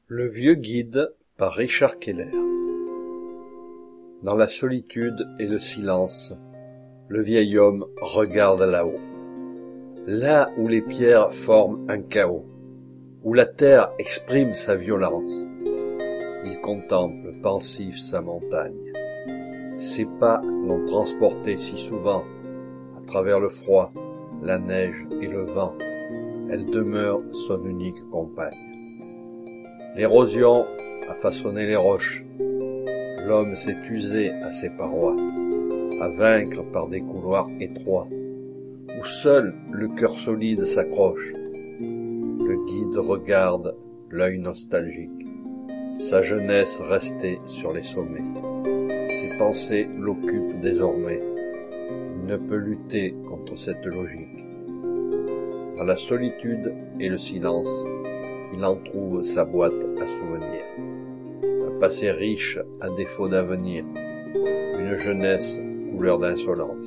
Le vieux guide par Richard Keller. Dans la solitude et le silence, le vieil homme regarde là-haut. Là où les pierres forment un chaos, où la terre exprime sa violence, il contemple pensif sa montagne. Ses pas l'ont transporté si souvent, à travers le froid, la neige et le vent. Elle demeure son unique compagne. L'érosion a façonné les roches. L'homme s'est usé à ses parois, à vaincre par des couloirs étroits, où seul le cœur solide s'accroche. Le guide regarde, l'œil nostalgique, sa jeunesse restée sur les sommets. Ses pensées l'occupent désormais. Il ne peut lutter contre cette logique. Dans la solitude et le silence, il en trouve sa boîte à souvenirs. Un passé riche à défaut d'avenir, une jeunesse couleur d'insolence.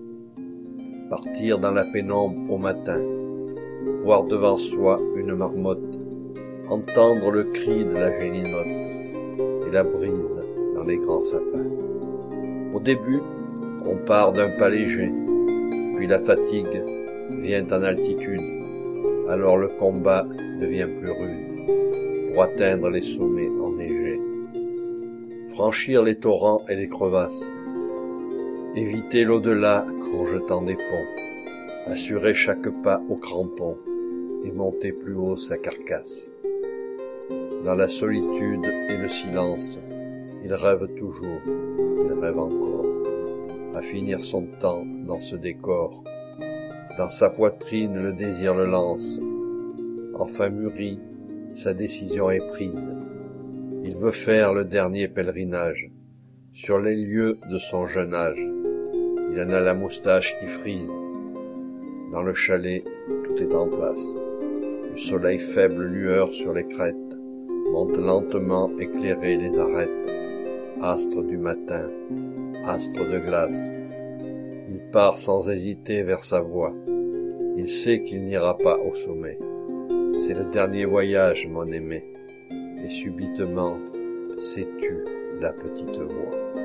Partir dans la pénombre au matin, voir devant soi une marmotte, entendre le cri de la gélinotte et la brise dans les grands sapins. Au début, on part d'un pas léger, puis la fatigue vient en altitude. Alors le combat devient plus rude pour atteindre les sommets enneigés. Franchir les torrents et les crevasses, éviter l'au-delà en jetant des ponts, assurer chaque pas au crampon et monter plus haut sa carcasse. Dans la solitude et le silence, il rêve toujours, il rêve encore, à finir son temps dans ce décor. Dans sa poitrine, le désir le lance. Enfin mûri, sa décision est prise. Il veut faire le dernier pèlerinage sur les lieux de son jeune âge. Il en a la moustache qui frise. Dans le chalet, tout est en place. Le soleil faible lueur sur les crêtes monte lentement éclairer les arêtes. Astre du matin, astre de glace. Il part sans hésiter vers sa voie. Il sait qu'il n'ira pas au sommet. C'est le dernier voyage, mon aimé. Et subitement, sais-tu la petite voix.